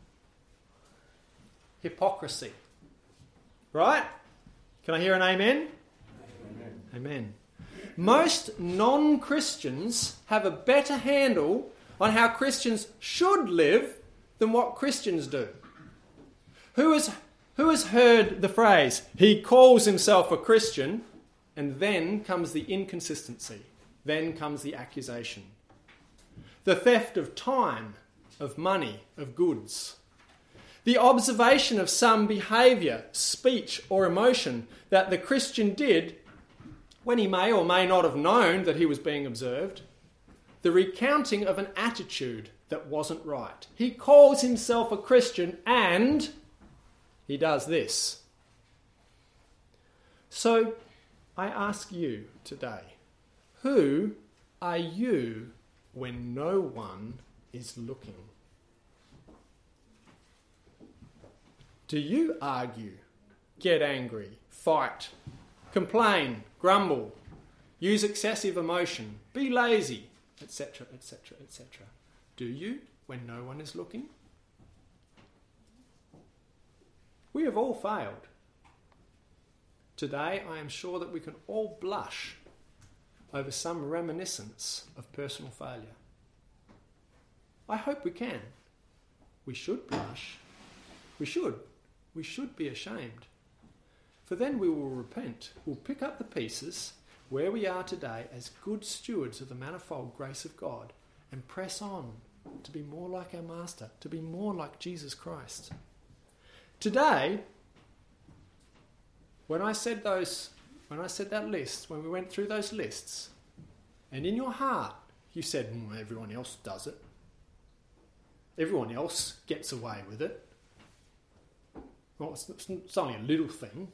Hypocrisy. Right? Can I hear an amen? Amen. Amen. Most non-Christians have a better handle on how Christians should live than what Christians do. Who has, who has heard the phrase, he calls himself a Christian, and then comes the inconsistency, then comes the accusation. The theft of time, of money, of goods. The observation of some behaviour, speech or emotion that the Christian did when he may or may not have known that he was being observed. The recounting of an attitude that wasn't right. He calls himself a Christian and he does this. So I ask you today, who are you when no one is looking? Do you argue, get angry, fight, complain, grumble, use excessive emotion, be lazy, et cetera, et cetera, et cetera? Do you when no one is looking? We have all failed. Today, I am sure that we can all blush over some reminiscence of personal failure. I hope we can. We should blush. We should. We should be ashamed. For then we will repent. We'll pick up the pieces where we are today as good stewards of the manifold grace of God and press on to be more like our Master, to be more like Jesus Christ. Today, when I said those, when I said that list, when we went through those lists, and in your heart you said, mm, everyone else does it. Everyone else gets away with it. Well, it's, it's only a little thing.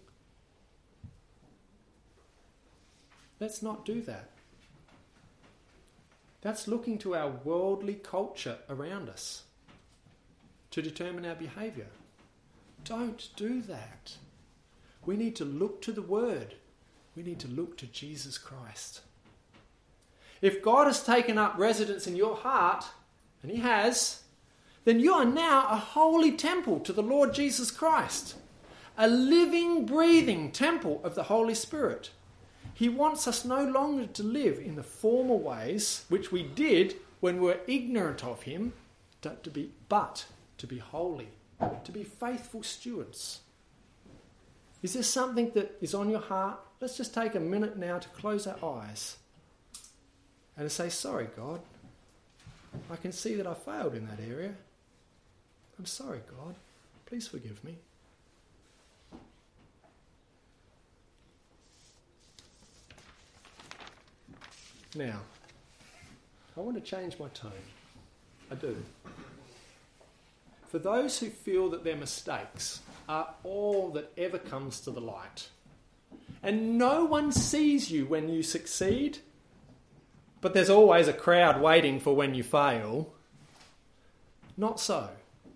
Let's not do that. That's looking to our worldly culture around us to determine our behaviour. Don't do that. We need to look to the Word. We need to look to Jesus Christ. If God has taken up residence in your heart, and He has, then you are now a holy temple to the Lord Jesus Christ. A living, breathing temple of the Holy Spirit. He wants us no longer to live in the former ways which we did when we were ignorant of Him, to be, but to be holy, to be faithful stewards. Is there something that is on your heart? Let's just take a minute now to close our eyes and to say, sorry, God. I can see that I failed in that area. I'm sorry, God. Please forgive me. Now, I want to change my tone. I do. For those who feel that their mistakes are all that ever comes to the light, and no one sees you when you succeed, but there's always a crowd waiting for when you fail, not so.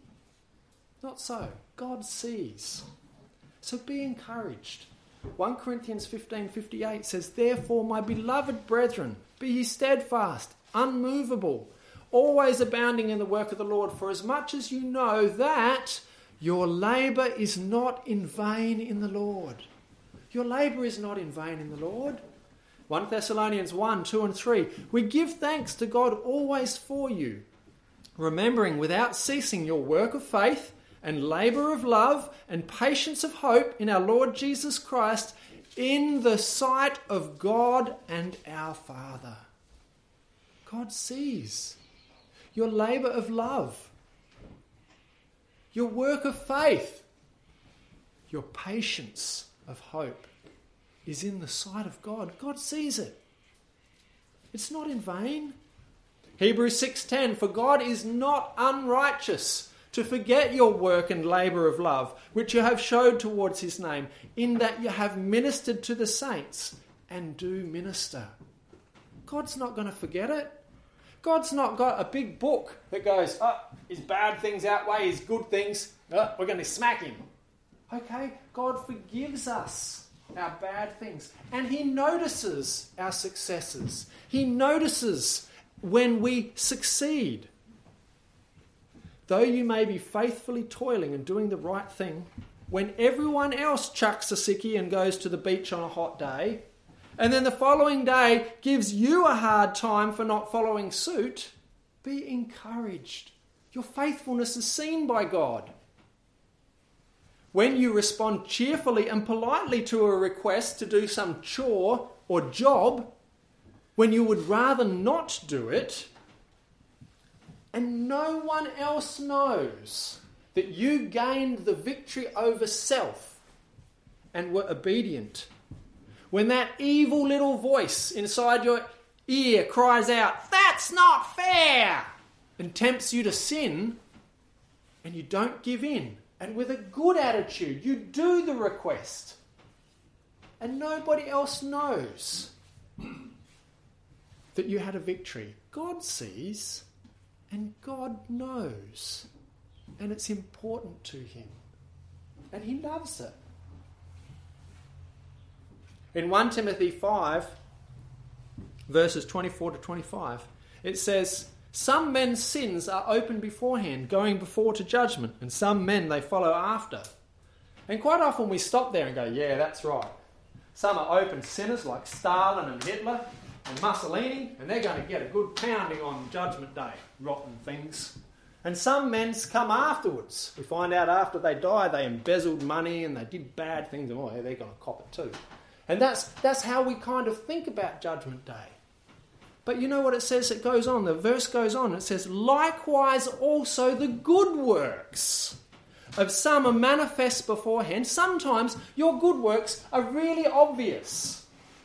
Not so. God sees. So be encouraged. First Corinthians fifteen fifty-eight says, therefore, my beloved brethren, be ye steadfast, unmovable, always abounding in the work of the Lord, for as much as you know that your labour is not in vain in the Lord. Your labour is not in vain in the Lord. First Thessalonians one, two and three. We give thanks to God always for you, remembering without ceasing your work of faith and labour of love and patience of hope in our Lord Jesus Christ, in the sight of God and our Father. God sees your labour of love, your work of faith, your patience of hope is in the sight of God. God sees it. It's not in vain. Hebrews six ten, for God is not unrighteous to forget your work and labour of love, which you have showed towards His name, in that you have ministered to the saints and do minister. God's not going to forget it. God's not got a big book that goes, oh, His bad things outweigh His good things. Oh, we're going to smack Him. Okay, God forgives us our bad things. And He notices our successes. He notices when we succeed. Though you may be faithfully toiling and doing the right thing, when everyone else chucks a sickie and goes to the beach on a hot day, and then the following day gives you a hard time for not following suit, be encouraged. Your faithfulness is seen by God. When you respond cheerfully and politely to a request to do some chore or job, when you would rather not do it, and no one else knows, that you gained the victory over self and were obedient. When that evil little voice inside your ear cries out, "That's not fair," and tempts you to sin, and you don't give in, and with a good attitude you do the request, and nobody else knows that you had a victory. God sees and God knows, and it's important to him, and he loves it. In First Timothy five, verses twenty-four to twenty-five, it says, "Some men's sins are open beforehand, going before to judgment, and some men they follow after." And quite often we stop there and go, yeah, that's right. Some are open sinners like Stalin and Hitler and Mussolini, and they're going to get a good pounding on Judgment Day, rotten things. And some men's come afterwards. We find out after they die they embezzled money and they did bad things, and oh, yeah, they're going to cop it too. And that's that's how we kind of think about Judgment Day. But you know what it says? It goes on. The verse goes on. It says, "Likewise also the good works of some are manifest beforehand." Sometimes your good works are really obvious.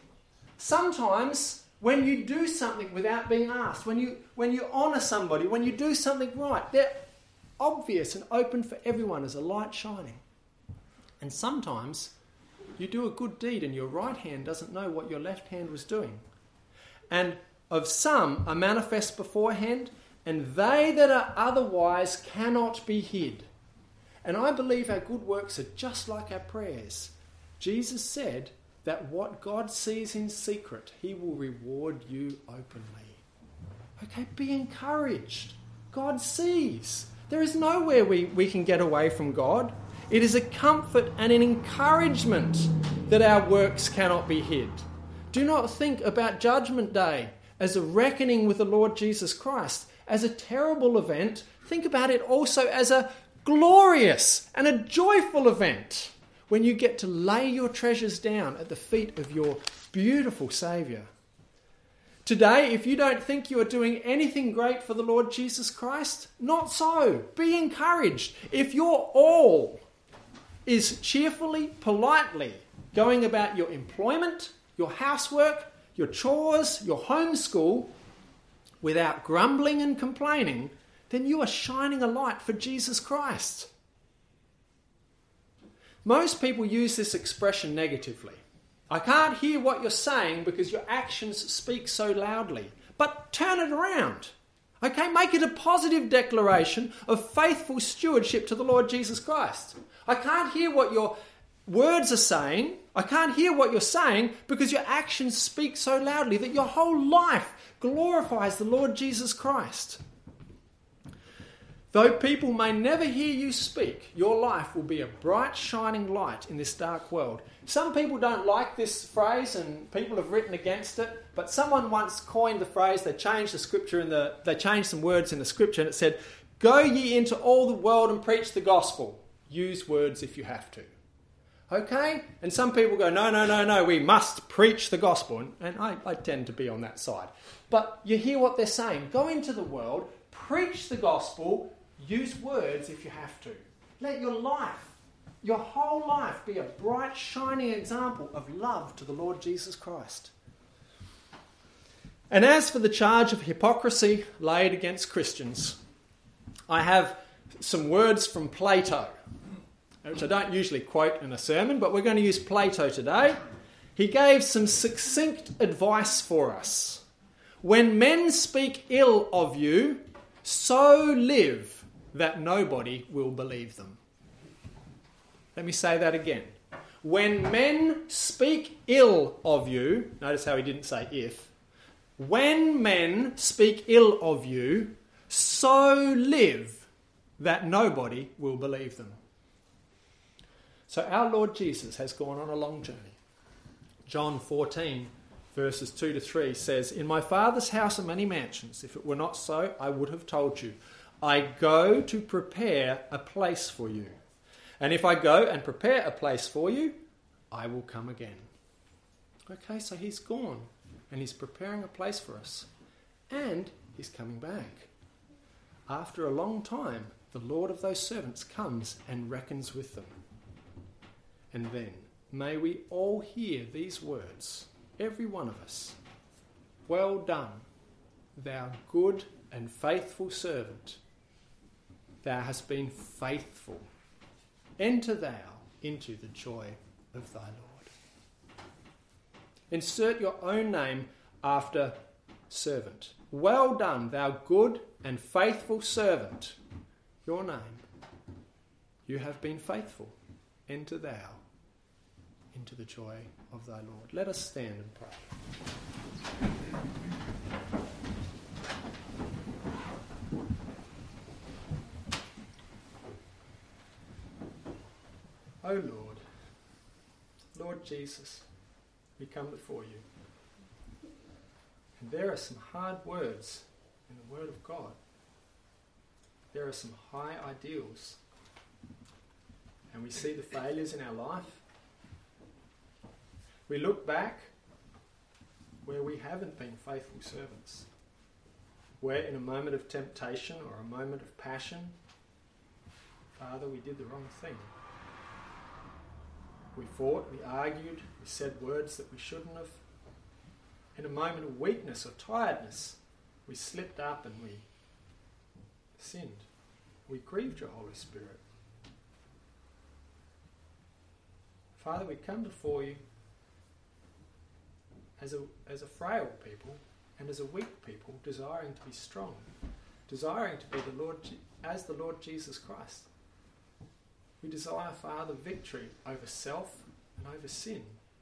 Sometimes when you do something without being asked, when you when you honour somebody, when you do something right, they're obvious and open for everyone as a light shining. And sometimes you do a good deed and your right hand doesn't know what your left hand was doing. And of some are manifest beforehand, and they that are otherwise cannot be hid. And I believe our good works are just like our prayers. Jesus said that what God sees in secret, he will reward you openly. Okay, be encouraged. God sees. There is nowhere we, we can get away from God. It is a comfort and an encouragement that our works cannot be hid. Do not think about Judgment Day as a reckoning with the Lord Jesus Christ, as a terrible event. Think about it also as a glorious and a joyful event when you get to lay your treasures down at the feet of your beautiful Saviour. Today, if you don't think you are doing anything great for the Lord Jesus Christ, not so. Be encouraged. If your all is cheerfully, politely going about your employment, your housework, your chores, your homeschool, without grumbling and complaining, then you are shining a light for Jesus Christ. Most people use this expression negatively. I can't hear what you're saying because your actions speak so loudly. But turn it around. Okay, make it a positive declaration of faithful stewardship to the Lord Jesus Christ. I can't hear what your words are saying. I can't hear what you're saying because your actions speak so loudly that your whole life glorifies the Lord Jesus Christ. Though people may never hear you speak, your life will be a bright, shining light in this dark world. Some people don't like this phrase and people have written against it, but someone once coined the phrase, they changed the scripture in the, they changed some words in the scripture and it said, "Go ye into all the world and preach the gospel." Use words if you have to. Okay? And some people go, no, no, no, no, we must preach the gospel. And, and I, I tend to be on that side. But you hear what they're saying. Go into the world, preach the gospel, use words if you have to. Let your life, your whole life, be a bright, shining example of love to the Lord Jesus Christ. And as for the charge of hypocrisy laid against Christians, I have some words from Plato, which I don't usually quote in a sermon, but we're going to use Plato today. He gave some succinct advice for us. "When men speak ill of you, so live that nobody will believe them." Let me say that again. When men speak ill of you, notice how he didn't say if. When men speak ill of you, so live that nobody will believe them. So our Lord Jesus has gone on a long journey. John fourteen, verses two to three says, "In my Father's house are many mansions. If it were not so, I would have told you. I go to prepare a place for you. And if I go and prepare a place for you, I will come again." Okay, so he's gone and he's preparing a place for us. And he's coming back. After a long time, the Lord of those servants comes and reckons with them. And then may we all hear these words, every one of us. Well done, thou good and faithful servant. Thou hast been faithful. Enter thou into the joy of thy Lord. Insert your own name after servant. Well done, thou good and faithful servant. Your name. You have been faithful. Enter thou into the joy of thy Lord. Let us stand and pray. O Lord, Lord Jesus, we come before you. And there are some hard words in the Word of God. There are some high ideals. And we see the failures in our life. We look back where we haven't been faithful servants. Where in a moment of temptation or a moment of passion, Father, we did the wrong thing. We fought, we argued, we said words that we shouldn't have. In a moment of weakness or tiredness, we slipped up and we sinned. We grieved your Holy Spirit. Father, we come before you as a, as a frail people and as a weak people, desiring to be strong, desiring to be the Lord as the Lord Jesus Christ. We desire, Father, victory over self and over sin.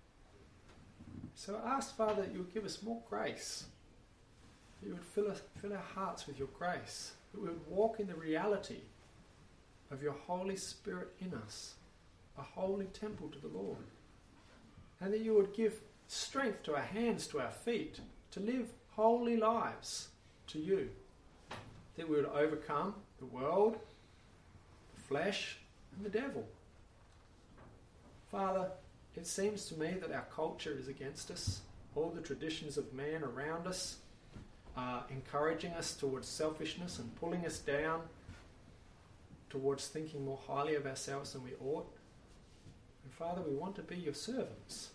So I ask, Father, that you would give us more grace, that you would fill, us, fill our hearts with your grace, that we would walk in the reality of your Holy Spirit in us, a holy temple to the Lord, and that you would give strength to our hands, to our feet, to live holy lives to you, that we would overcome the world, the flesh, and the devil. Father, it seems to me that our culture is against us. All the traditions of man around us are encouraging us towards selfishness and pulling us down towards thinking more highly of ourselves than we ought. And Father, we want to be your servants.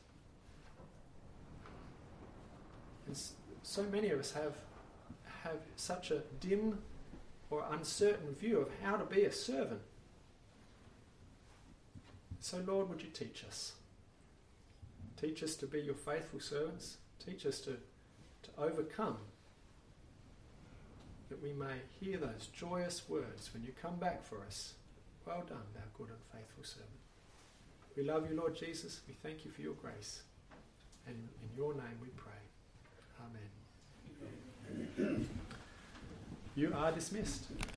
And so many of us have, have such a dim or uncertain view of how to be a servant. So Lord, would you teach us? Teach us to be your faithful servants. Teach us to, to overcome, that we may hear those joyous words when you come back for us. Well done, thou good and faithful servant. We love you, Lord Jesus. We thank you for your grace. And in your name we pray. Amen. You are dismissed.